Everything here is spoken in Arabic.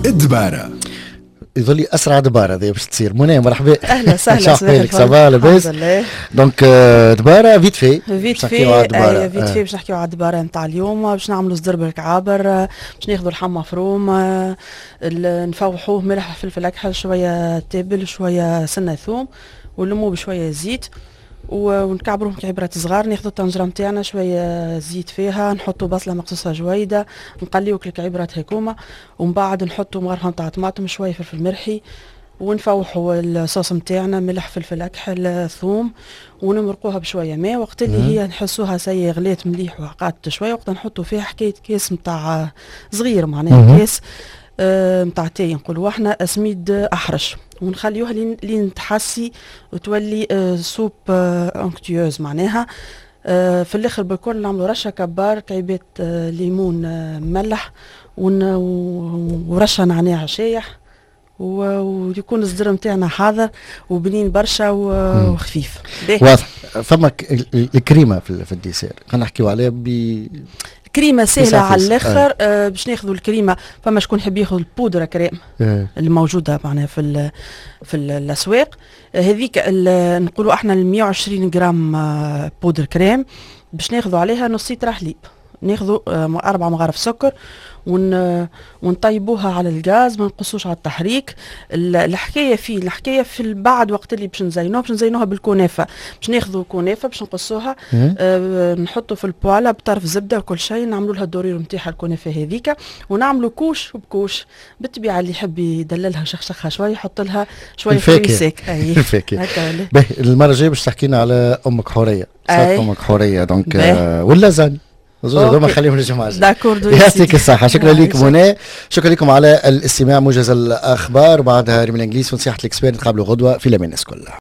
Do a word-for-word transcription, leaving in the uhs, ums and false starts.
الدبارة يظل لي اسرع دبارة هذه باش تصير. منى مرحبا. اهلا وسهلا. صباح صباح لاباس. دونك دبارة فيت في فيت في فيت في باش نحكيو على الدبارة نتاع اليوم. باش نعملوا صدر بالكعابر، باش ناخذوا اللحم مفروم، نفوحوه ملح فلفل اكحل شويه تابل شويه سنه ثوم ونلموه بشويه زيت ونكعبروه مكعبرات صغار. ناخذوا الطنجره نتاعنا شويه زيت فيها، نحطوا بصله مقصوصه جويده، نقليو الكعبرات هيكوما، ومن بعد نحطوا مغرفه نتاع طماطم شويه فلفل مرحي، ونفوحوا الصوص نتاعنا ملح فلفل اكحل ثوم، ونمرقوها بشويه ماء. وقت اللي هي نحسوها سي غليت مليح وعقدت شويه، وقت نحطوا فيها حكايه كاس نتاع صغير معناها كاس نتاع تاي نقولوا احنا اسميد احرش، ونخليوها لين لين تحسي وتولي آه سوب آه انكتيوز معناها. آه في الاخر بالكل نعملوا رشه كبار كعبات آه ليمون آه ملح ورشه نعناع شايح، ويكون الصدر نتاعنا حاضر وبنين برشا وخفيف. واضح. فمك الكريمه في الديسير خلينا نحكيو عليها ب كريمه سهله على الاخر. آه باش ناخذوا الكريمه، فما شكون يحب ياخذ البودره كريم اه. اللي موجوده معناها في ال في ال الاسواق هذيك نقولوا احنا مية وعشرين غرام آه بودر كريم، باش ناخذوا عليها نص لتر حليب، ناخذوا آه اربع مغارف سكر ون ونطيبوها على الغاز، ما نقصوش على التحريك. الحكايه فيه الحكايه في البعد وقت اللي باش نزينوها باش نزينوها بالكنافه. باش ناخذوا كنافه باش نقصوها آه نحطوا في البواله بطرف زبده وكل شيء، نعملوا لها الدورير نتاعها الكنافه هذيك، ونعملوا كوش وبكوش. بالطبيعه اللي يحب يدللها شخشخها شويه يحط لها شويه فريسيك. اي هكا. المره الجايه باش تحكي لنا على امك حوريه. امك حوريه دونك آه واللازاني زوز ما خليهم للجماعه. داكور. يعطيك الصحه. شكرا لك منى، شكرا لكم على الاستماع. موجز الاخبار وبعدها ريم الانجليز ونصيحه الاكسبير. نتقابلوا غدوه في لمينس كلها.